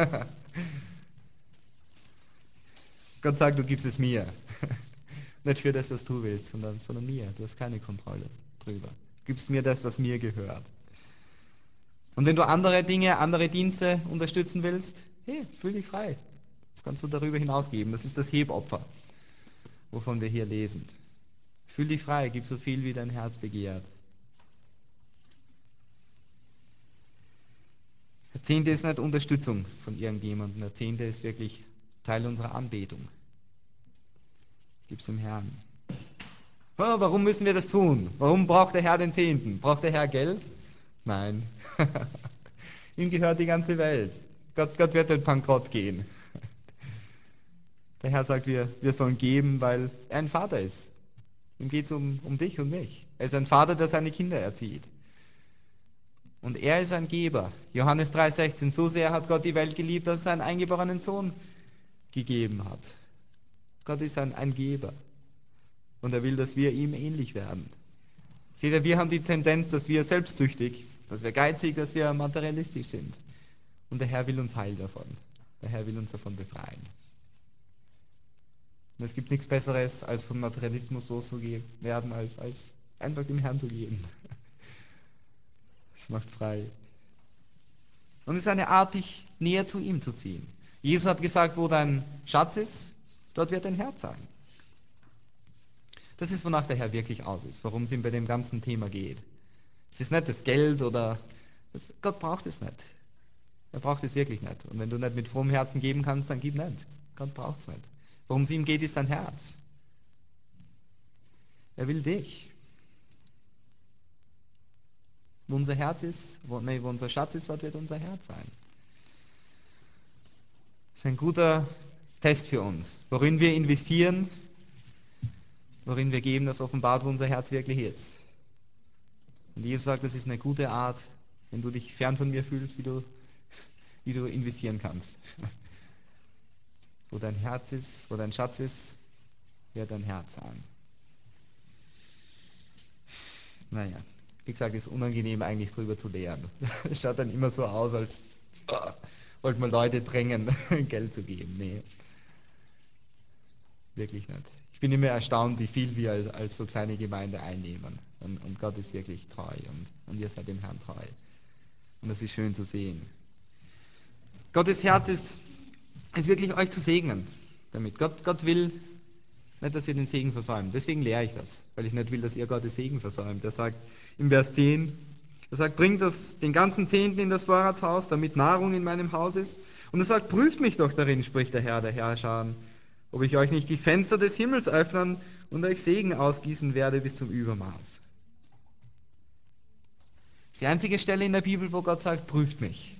Gott sagt, du gibst es mir. Nicht für das, was du willst, sondern mir. Du hast keine Kontrolle drüber. Du gibst mir das, was mir gehört. Und wenn du andere Dinge, andere Dienste unterstützen willst, hey, fühl dich frei. Das kannst du darüber hinaus geben. Das ist das Hebopfer, wovon wir hier lesen. Fühl dich frei, gib so viel, wie dein Herz begehrt. Der Zehnte ist nicht Unterstützung von irgendjemandem. Der Zehnte ist wirklich Teil unserer Anbetung. Gib's dem Herrn. Oh, warum müssen wir das tun? Warum braucht der Herr den Zehnten? Braucht der Herr Geld? Nein. Ihm gehört die ganze Welt. Gott wird in Bankrott gehen. Der Herr sagt, wir sollen geben, weil er ein Vater ist. Ihm geht es um dich und mich. Er ist ein Vater, der seine Kinder erzieht. Und er ist ein Geber. Johannes 3,16, so sehr hat Gott die Welt geliebt, dass er seinen eingeborenen Sohn gegeben hat. Gott ist ein Geber. Und er will, dass wir ihm ähnlich werden. Seht ihr, wir haben die Tendenz, dass wir selbstsüchtig, dass wir geizig, dass wir materialistisch sind. Und der Herr will uns heil davon. Der Herr will uns davon befreien. Und es gibt nichts Besseres, als von Materialismus so zu werden, als einfach dem Herrn zu geben. Das macht frei. Und es ist eine Art, dich näher zu ihm zu ziehen. Jesus hat gesagt, wo dein Schatz ist, dort wird dein Herz sein. Das ist, wonach der Herr wirklich aus ist, worum es ihm bei dem ganzen Thema geht. Es ist nicht das Geld oder... Gott braucht es nicht. Er braucht es wirklich nicht. Und wenn du nicht mit frohem Herzen geben kannst, dann gib nicht. Gott braucht es nicht. Worum es ihm geht, ist dein Herz. Er will dich. Wo unser Herz ist, wo unser Schatz ist, dort wird unser Herz sein. Das ist ein guter Test für uns. Worin wir investieren, worin wir geben, das offenbart, wo unser Herz wirklich ist. Und Jesus sagt, das ist eine gute Art, wenn du dich fern von mir fühlst, wie du investieren kannst. Wo dein Herz ist, wo dein Schatz ist, wird dein Herz sein. Naja, wie gesagt, es ist unangenehm eigentlich drüber zu lehren. Es schaut dann immer so aus, als wollte man Leute drängen, Geld zu geben. Nee, wirklich nicht. Ich bin immer erstaunt, wie viel wir als so kleine Gemeinde einnehmen. Und Gott ist wirklich treu und ihr seid dem Herrn treu. Und das ist schön zu sehen. Gottes Herz ist wirklich euch zu segnen damit. Gott will nicht, dass ihr den Segen versäumt. Deswegen lehre ich das, weil ich nicht will, dass ihr Gottes Segen versäumt. Er sagt im Vers 10, er sagt, bringt den ganzen Zehnten in das Vorratshaus, damit Nahrung in meinem Haus ist. Und er sagt, prüft mich doch darin, spricht der Herrscher, ob ich euch nicht die Fenster des Himmels öffnen und euch Segen ausgießen werde bis zum Übermaß. Das ist die einzige Stelle in der Bibel, wo Gott sagt, prüft mich.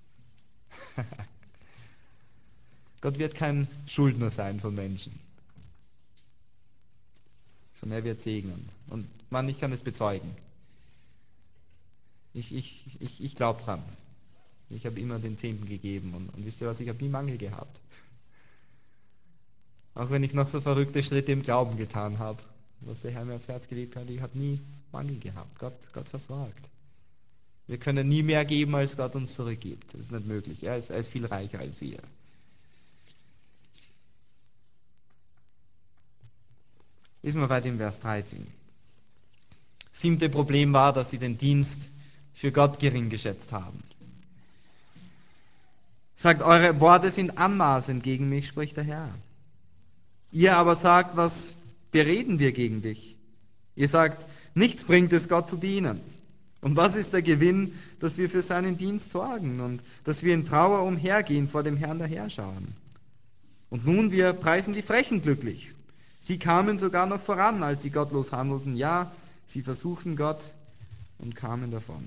Gott wird kein Schuldner sein von Menschen, sondern er wird segnen. Und Mann, ich kann es bezeugen. Ich glaube dran. Ich habe immer den Zehnten gegeben und wisst ihr was, ich habe nie Mangel gehabt. Auch wenn ich noch so verrückte Schritte im Glauben getan habe, was der Herr mir aufs Herz gelegt hat, ich habe nie Mangel gehabt. Gott versorgt. Wir können nie mehr geben, als Gott uns zurückgibt. Das ist nicht möglich. Er ist viel reicher als wir. Lesen wir weiter im Vers 13. Das 7. Problem war, dass sie den Dienst für Gott gering geschätzt haben. Sagt, eure Worte sind anmaßend gegen mich, spricht der Herr. Ihr aber sagt, was bereden wir gegen dich? Ihr sagt, nichts bringt es, Gott zu dienen. Und was ist der Gewinn, dass wir für seinen Dienst sorgen und dass wir in Trauer umhergehen, vor dem Herrn daherschauen? Und nun, wir preisen die Frechen glücklich. Sie kamen sogar noch voran, als sie gottlos handelten. Ja, sie versuchten Gott und kamen davon.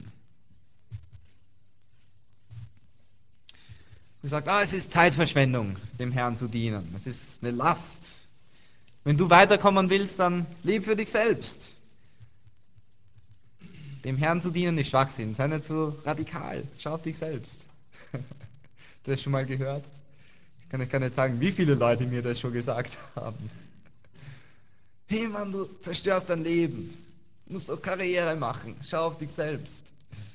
Und sagt, es ist Zeitverschwendung, dem Herrn zu dienen. Es ist eine Last. Wenn du weiterkommen willst, dann leb für dich selbst. Dem Herrn zu dienen ist Schwachsinn. Sei nicht so radikal. Schau auf dich selbst. Hast du das schon mal gehört? Ich kann nicht sagen, wie viele Leute mir das schon gesagt haben. Hey Mann, du zerstörst dein Leben. Du musst doch Karriere machen. Schau auf dich selbst.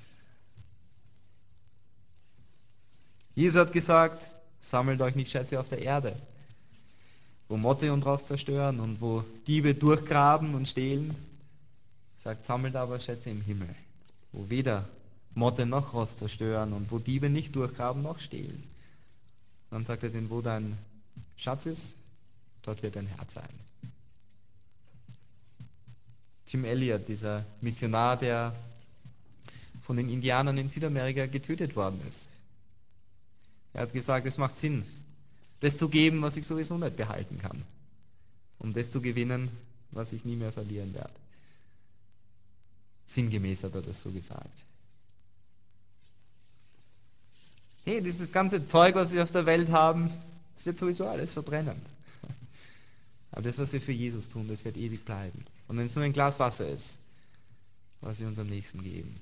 Jesus hat gesagt, sammelt euch nicht Schätze auf der Erde, wo Motte und Rost zerstören und wo Diebe durchgraben und stehlen. Sagt, sammelt aber Schätze im Himmel, wo weder Motte noch Rost zerstören und wo Diebe nicht durchgraben noch stehlen. Dann sagt er, denn wo dein Schatz ist, dort wird dein Herz sein. Tim Elliott, dieser Missionar, der von den Indianern in Südamerika getötet worden ist. Er hat gesagt, es macht Sinn, das zu geben, was ich sowieso nicht behalten kann, um das zu gewinnen, was ich nie mehr verlieren werde. Sinngemäß hat er das so gesagt. hey, dieses ganze Zeug, was wir auf der Welt haben, das wird sowieso alles verbrennen. Aber das, was wir für Jesus tun, das wird ewig bleiben. Und wenn es nur ein Glas Wasser ist, was wir unserem Nächsten geben.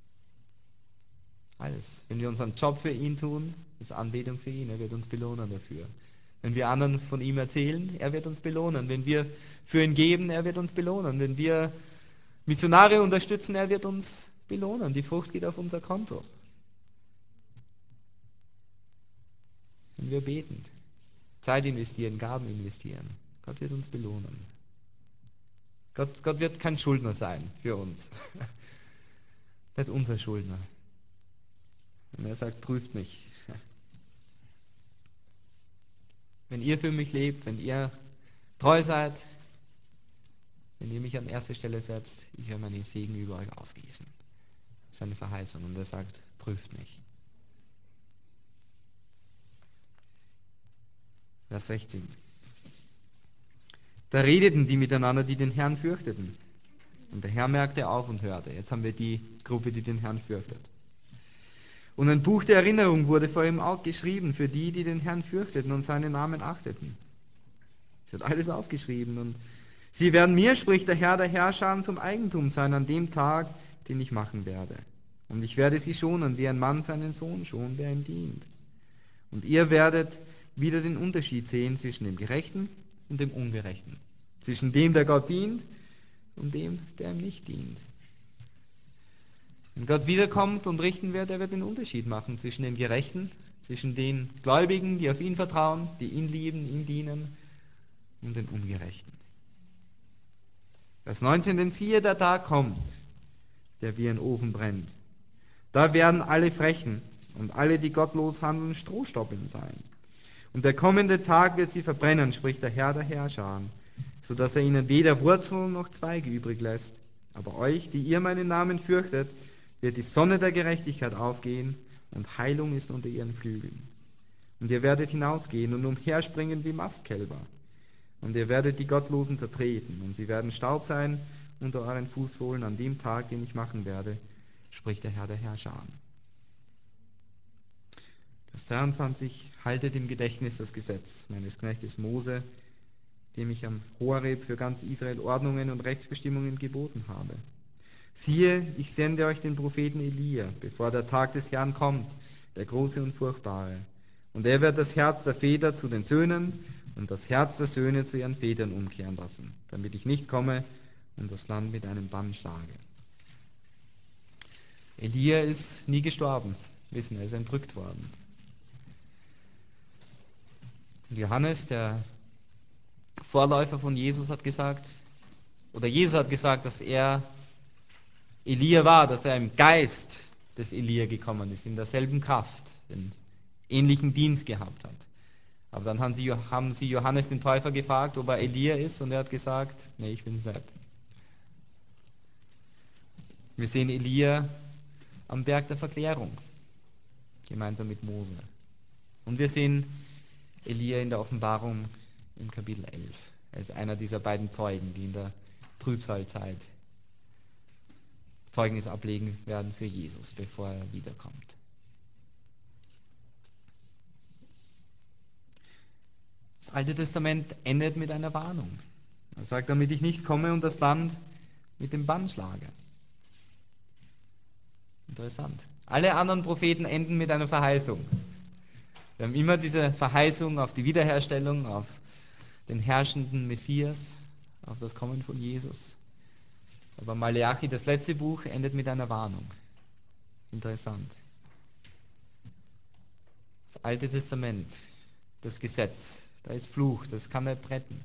Alles. Wenn wir unseren Job für ihn tun, ist Anbetung für ihn. Er wird uns belohnen dafür. Wenn wir anderen von ihm erzählen, er wird uns belohnen. Wenn wir für ihn geben, er wird uns belohnen. Wenn wir Missionare unterstützen, er wird uns belohnen. Die Frucht geht auf unser Konto. Wenn wir beten, Zeit investieren, Gaben investieren, Gott wird uns belohnen. Gott wird kein Schuldner sein für uns. Nicht unser Schuldner. Und er sagt, prüft mich. Wenn ihr für mich lebt, wenn ihr treu seid, wenn ihr mich an erste Stelle setzt, ich werde meinen Segen über euch ausgießen. Das ist eine Verheißung. Und er sagt, prüft mich. Vers 16. Da redeten die miteinander, die den Herrn fürchteten. Und der Herr merkte auf und hörte. Jetzt haben wir die Gruppe, die den Herrn fürchtet. Und ein Buch der Erinnerung wurde vor ihm auch geschrieben für die, die den Herrn fürchteten und seinen Namen achteten. Es wird alles aufgeschrieben. Und sie werden mir, spricht der Herrscher, zum Eigentum sein an dem Tag, den ich machen werde. Und ich werde sie schonen, wie ein Mann seinen Sohn schont, der ihm dient. Und ihr werdet wieder den Unterschied sehen zwischen dem Gerechten und dem Ungerechten. Zwischen dem, der Gott dient, und dem, der ihm nicht dient. Wenn Gott wiederkommt und richten wird, er wird den Unterschied machen zwischen den Gerechten, zwischen den Gläubigen, die auf ihn vertrauen, die ihn lieben, ihm dienen, und den Ungerechten. Vers 19, denn siehe, der Tag kommt, der wie ein Ofen brennt. Da werden alle Frechen und alle, die gottlos handeln, Strohstoppeln sein. Und der kommende Tag wird sie verbrennen, spricht der Herr der Herrscher, so dass er ihnen weder Wurzeln noch Zweige übrig lässt. Aber euch, die ihr meinen Namen fürchtet, wird die Sonne der Gerechtigkeit aufgehen und Heilung ist unter ihren Flügeln. Und ihr werdet hinausgehen und umherspringen wie Mastkälber. Und ihr werdet die Gottlosen zertreten und sie werden Staub sein unter euren Fußsohlen an dem Tag, den ich machen werde, spricht der Herr der Herrscher. Vers 23, haltet im Gedächtnis das Gesetz meines Knechtes Mose, dem ich am Horeb für ganz Israel Ordnungen und Rechtsbestimmungen geboten habe. Siehe, ich sende euch den Propheten Elia, bevor der Tag des Herrn kommt, der große und furchtbare. Und er wird das Herz der Väter zu den Söhnen und das Herz der Söhne zu ihren Vätern umkehren lassen, damit ich nicht komme und das Land mit einem Bann schlage. Elia ist nie gestorben, wissen, er ist entrückt worden. Und Johannes, der Vorläufer von Jesus, hat gesagt, oder Jesus hat gesagt, dass er Elia war, dass er im Geist des Elia gekommen ist, in derselben Kraft, den ähnlichen Dienst gehabt hat. Aber dann haben sie Johannes den Täufer gefragt, ob er Elia ist, und er hat gesagt, nee, ich bin es nicht. Wir sehen Elia am Berg der Verklärung, gemeinsam mit Mose. Und wir sehen Elia in der Offenbarung im Kapitel 11. Er ist einer dieser beiden Zeugen, die in der Trübsalzeit Zeugnis ablegen werden für Jesus, bevor er wiederkommt. Das Alte Testament endet mit einer Warnung. Er sagt, damit ich nicht komme und das Land mit dem Bann schlage. Interessant. Alle anderen Propheten enden mit einer Verheißung. Wir haben immer diese Verheißung auf die Wiederherstellung, auf den herrschenden Messias, auf das Kommen von Jesus. Aber Maleachi, das letzte Buch, endet mit einer Warnung. Interessant. Das Alte Testament, das Gesetz, da ist Fluch, das kann nicht retten.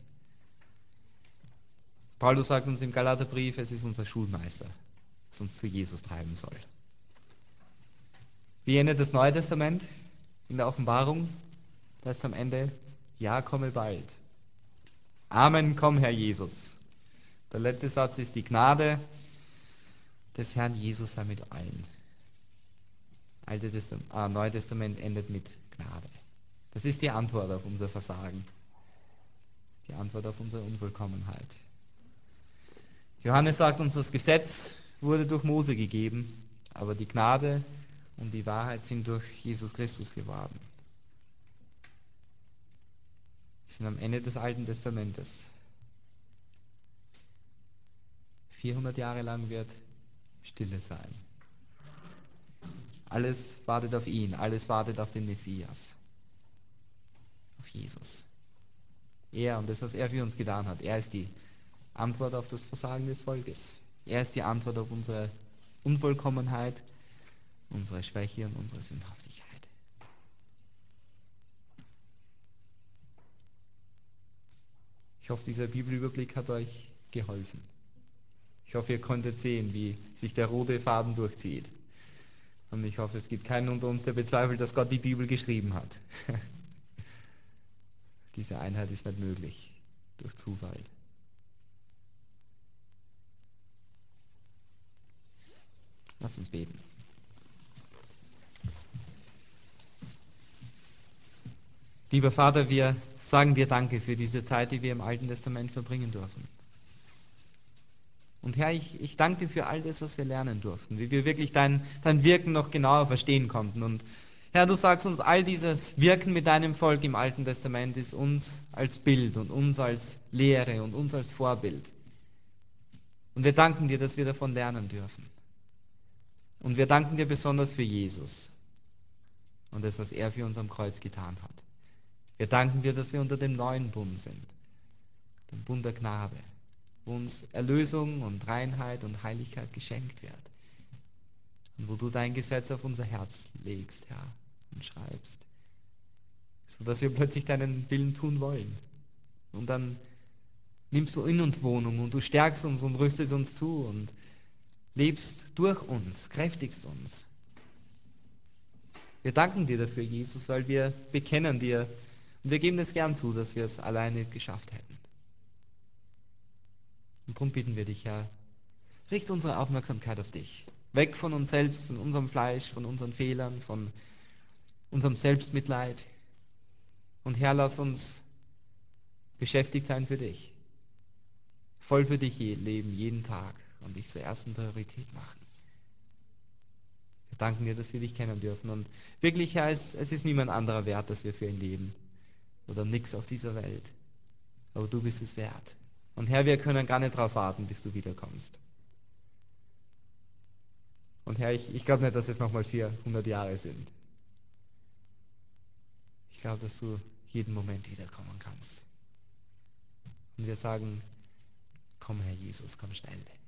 Paulus sagt uns im Galaterbrief, es ist unser Schulmeister, das uns zu Jesus treiben soll. Wie endet das Neue Testament? In der Offenbarung, da ist am Ende, ja, komme bald. Amen, komm, Herr Jesus. Der letzte Satz ist, die Gnade des Herrn Jesus sei mit allen. Neue Testament endet mit Gnade. Das ist die Antwort auf unser Versagen. Die Antwort auf unsere Unvollkommenheit. Johannes sagt uns, das Gesetz wurde durch Mose gegeben, aber die Gnade und die Wahrheit sind durch Jesus Christus geworden. Wir sind am Ende des Alten Testamentes. 400 Jahre lang wird Stille sein. Alles wartet auf ihn, alles wartet auf den Messias, auf Jesus. Er und das, was er für uns getan hat, er ist die Antwort auf das Versagen des Volkes. Er ist die Antwort auf unsere Unvollkommenheit, unsere Schwäche und unsere Sündhaftigkeit. Ich hoffe, dieser Bibelüberblick hat euch geholfen. Ich hoffe, ihr konntet sehen, wie sich der rote Faden durchzieht. Und ich hoffe, es gibt keinen unter uns, der bezweifelt, dass Gott die Bibel geschrieben hat. Diese Einheit ist nicht möglich durch Zufall. Lass uns beten. Lieber Vater, wir sagen dir Danke für diese Zeit, die wir im Alten Testament verbringen dürfen. Und Herr, ich danke dir für all das, was wir lernen durften, wie wir wirklich dein Wirken noch genauer verstehen konnten. Und Herr, du sagst uns, all dieses Wirken mit deinem Volk im Alten Testament ist uns als Bild und uns als Lehre und uns als Vorbild. Und wir danken dir, dass wir davon lernen dürfen. Und wir danken dir besonders für Jesus und das, was er für uns am Kreuz getan hat. Wir danken dir, dass wir unter dem neuen Bund sind, dem Bund der Gnade, wo uns Erlösung und Reinheit und Heiligkeit geschenkt wird. Und wo du dein Gesetz auf unser Herz legst, Herr, und schreibst, sodass wir plötzlich deinen Willen tun wollen. Und dann nimmst du in uns Wohnung und du stärkst uns und rüstest uns zu und lebst durch uns, kräftigst uns. Wir danken dir dafür, Jesus, weil wir bekennen dir und wir geben es gern zu, dass wir es alleine geschafft hätten. Und darum bitten wir dich, Herr, richte unsere Aufmerksamkeit auf dich. Weg von uns selbst, von unserem Fleisch, von unseren Fehlern, von unserem Selbstmitleid. Und Herr, lass uns beschäftigt sein für dich. Voll für dich leben, jeden Tag und dich zur ersten Priorität machen. Wir danken dir, dass wir dich kennen dürfen. Und wirklich, Herr, es ist niemand anderer wert, dass wir für ihn leben. Oder nichts auf dieser Welt. Aber du bist es wert. Und Herr, wir können gar nicht darauf warten, bis du wiederkommst. Und Herr, ich glaube nicht, dass es nochmal 400 Jahre sind. Ich glaube, dass du jeden Moment wiederkommen kannst. Und wir sagen, komm Herr Jesus, komm schnell.